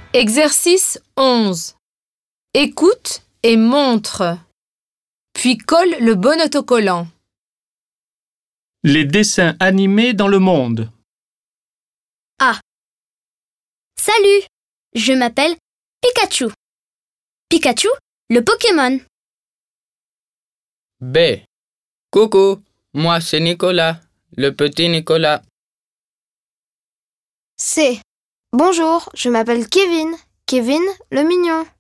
Exercice 11. Écoute et montre. Puis colle le bon autocollant. Les dessins animés dans le monde. A. Salut, je m'appelle Pikachu. Pikachu, le Pokémon. B. Coucou, moi c'est Nicolas, le petit Nicolas. C. Bonjour, je m'appelle Kevin. Kevin, le mignon.